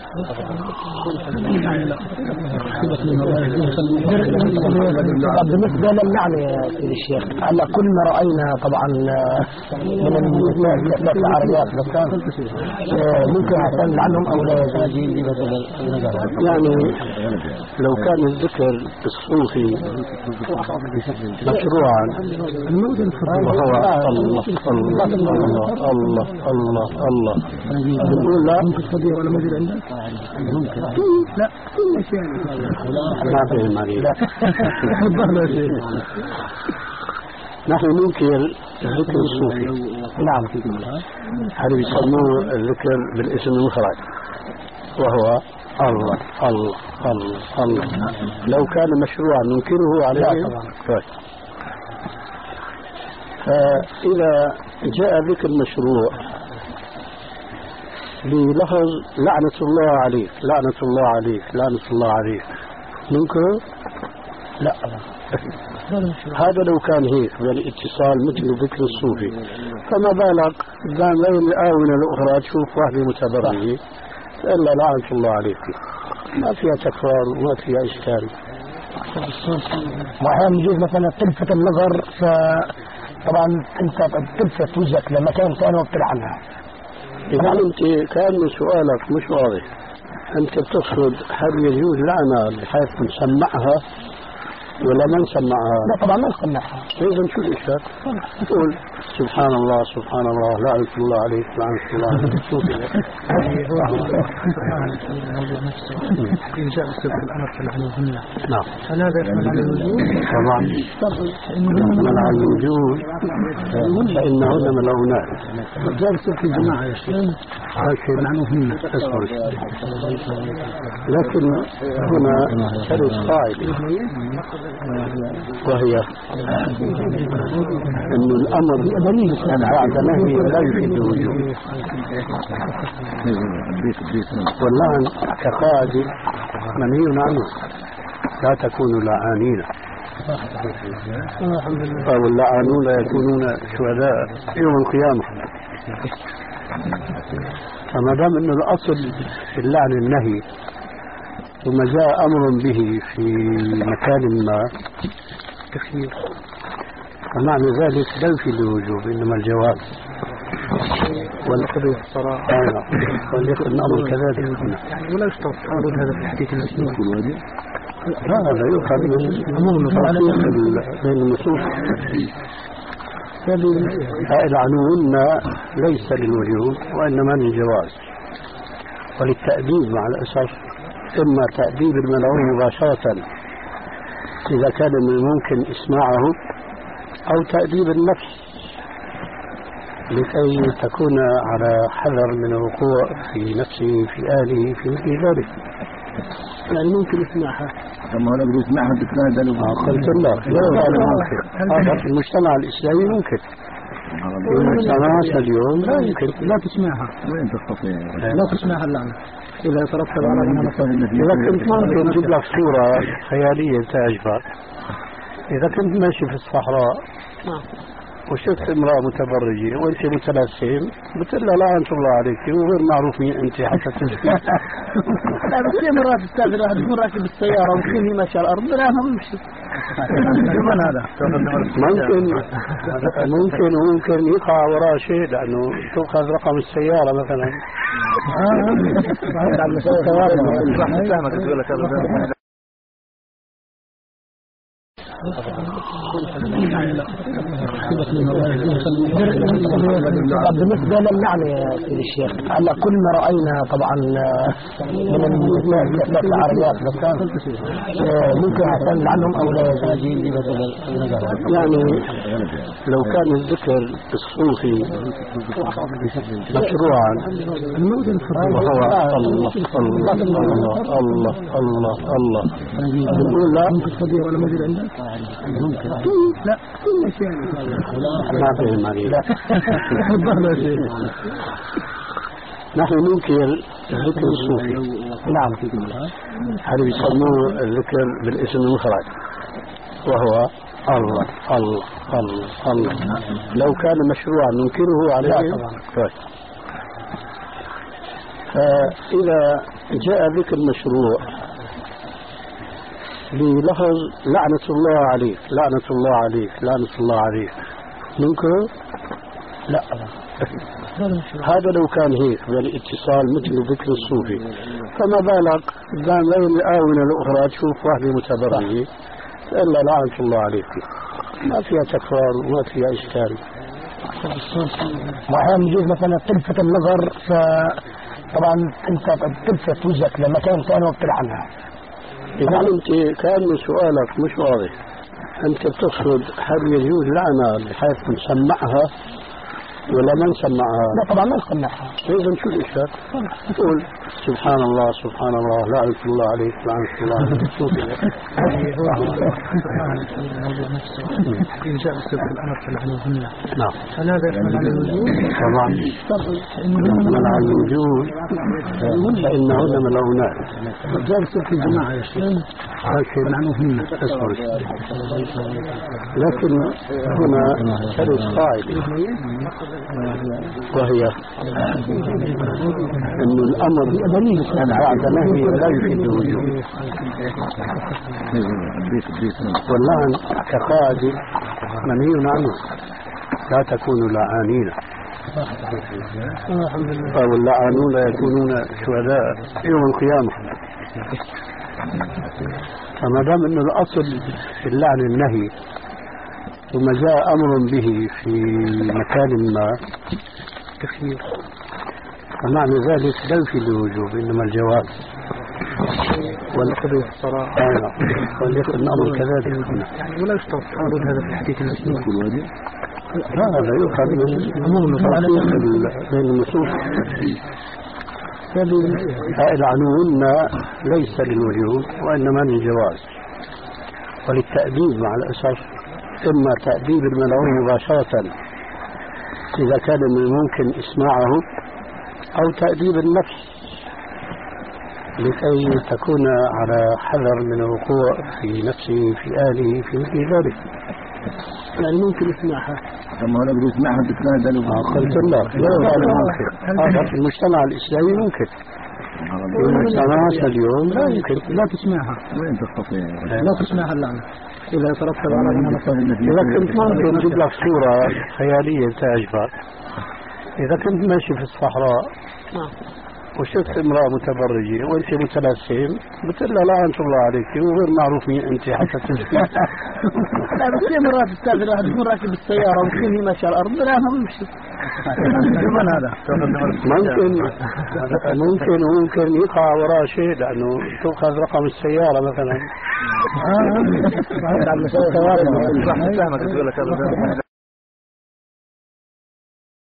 بالنسبة للعنة يا سيدي الشيخ، هلا كل ما رأينا طبعا من العربيات بس ممكن عشان لعنهم أو لا. يعني لو كان الذكر الصوفي مشروعا وهو الله الله الله الله الله الله نقول لا ولا موجود عندك؟ ممكن لا ما فهم عليه نحن ننكر الذكر الصوفي. نعم. هذا يسموه الذكر بالاسم المفرد وهو الله الله الله الله. لو كان مشروعا ننكره عليه. طيب فإذا جاء ذكر مشروع بلفظ لعنة الله عليك لعنة الله عليك لعنة الله عليك ننكره؟ لا. هذا لو كان هيك بالاتصال مثل ذكر الصوفي، فما بالك بين الآونة الأخرى تشوف واحدة متبرجة إلا لعنة الله عليك، ما فيها تكرار وما فيها إشكال. وأحيانا يجوز مثلا تلفت النظر، فطبعا أنت تلفت وجهك لمكان ثاني وبتلعنها. إذا أنت كان سؤالك مش واضح، أنت بتقصد هل يجوز لعنة بحيث نسمعها ولا ما نسمعها؟ لا طبعا ما نسمعها. إذا شو الإشكال؟ تقول سبحان الله سبحان الله لعنة الله عليك لعنة الله عليك. شو إن جاء بسبب الأمر فلعنوهن. نعم. فهذا يحمل على الوجود. طبعا يحمل على الوجود فإنهن ملعونات. جاء بسبب الجماعة يا شيخ. لكن لكن هنا ترد قاعدة وهي أن الأمر بعد نهي لا يفيد الوجود، واللعن كقاعدة منهي عنه لا تكونوا لعانين، واللعانون يكونون شهداء يوم القيامة. فما دام أنه الأصل في اللعن النهي ثم جاء أمر به في مكان ما تخير، فمعنى ذلك لا يفيد الوجوب إنما الجواز والقضية الصراحة وليكن الأمر كذلك. يعني ولا يشترط تعرض هذا في الحديث المسلم. لا هذا يؤخذ من عموم بين النصوص. العنون ليس للوجوب وإنما للجواز وللتأديب مع الأسف، إما تأديب الملعون مباشرة إذا كان من الممكن إسماعه، أو تأديب النفس لكي تكون على حذر من الوقوع في نفسه في أهله في مثل ذلك. يعني ممكن يسمعها كما هو نقول يسمعها بتنادى قلت الله لا هذا ممكن. هذا في المجتمع الإسلامي ممكن، في المجتمعات اليوم لا يمكن. لا تسمعها. وين تستطيع؟ لا تسمعها اللعنة إذا يترتب على أنها مثلا. إذا كنت ممكن تجيب لك صورة خيالية تعجبك، إذا كنت ماشي في الصحراء وشفت امرأة متبرجة وانت متلثم بتقول لها لعنة الله عليك وغير معروف مين انت حتى تسمع. لا بس في مرات تستاذن واحد يكون راكب السيارة ويكون هي ماشية على الأرض لا ما بيمشي. كمان هذا ممكن يقع وراء شيء لأنه تأخذ رقم السيارة مثلا. بالنسبة للعنة يا سيدي الشيخ، هلا كل ما رأينا طبعا من العربيات بس ممكن عشان لعنهم أو لا. يعني لو كان الذكر الصوفي مشروعا وهو الله الله الله الله الله الله نقول لا ولا موجود عندك؟ ممكن. لا ما فهم عليه. نحن ننكر الذكر الصوفي. نعم. هذا يسموه الذكر بالاسم المفرد وهو الله الله الله الله. لو كان مشروعا ننكره عليه. طيب فإذا جاء ذكر مشروع بلفظ لعنة الله عليك لعنة الله عليك لعنة الله عليك، ممكن؟ لا هذا لو كان هيك بالاتصال مثل ذكر الصوفي، فما بالك قدام غير الآونة الأخرى تشوف واحدة متبرجة إلا لعنة الله عليك، ما فيها تكرار وما فيها إشكال. وأحيانا يجوز مثلا تلفت النظر، طبعا أنت تلفت وجهك لمكان ثاني وبتلعنها. إذا أنت كان سؤالك مش واضح، أنت بتقصد هل يجوز لعنة بحيث نسمعها ولا ما نسمعها؟ لا طبعا ما نسمعها. إذا شو الإشكال؟ تقول سبحان الله سبحان الله لعنة الله عليك لعنة الله عليك. شو كذا؟ إن جاء بسبب الأمر فلعنوهن. نعم. هل هذا يحمل على الوجود؟ طبعا يحمل على الوجود فإنهن ملعونات. جاء بسبب الجماعة يا شيخ. لكن لكن هنا ترد قاعدة وهي أن الأمر بعد نهي لا يفيد الوجوب، واللعن كقاعدة منهي عنه لا تكونوا لعانين، واللعانون يكونون شهداء يوم القيامة. فما دام أنه الأصل في اللعن النهي ثم جاء أمر به في مكان ما تخيير، فمعنى ذلك لا يفيد الوجوب إنما الجواز والقدر الصراحة وليكن الأمر كذلك. يعني ولا يشترط تعرض هذا في الحديث المسلم. هذا يؤخذ من عموم بين النصوص. العنون ليس للوجوب وإنما للجواز وللتأديب مع الأسف، إما تأديب الملعون مباشرة إذا كان من الممكن إسماعه، أو تأديب النفس لكي تكون على حذر من الوقوع في نفسه في أهله في مثل ذلك. يعني ممكن إسماعها. كما هو يقول اسمعها الدكتور قلت الله هذا في المجتمع الإسلامي ممكن، في المجتمعات اليوم لا يمكن لا تسمعها. وين تستطيع؟ لا تسمعها اللعنة إذا ترتب على إذا كنت ممكن تجيب لك صورة خيالية تعجبك، إذا كنت ماشي في الصحراء وشفت امرأة متبرجة وانت متلثم بتقول لها لعنة الله عليك وغير معروف مين انت حتى تسكت. لا بس في مرات تستاذن الواحد يكون راكب السيارة ويكون هي ماشية على الأرض لا ما بيمشي. هذا ممكن يقع وراء شيء لأنه تأخذ رقم السيارة مثلا.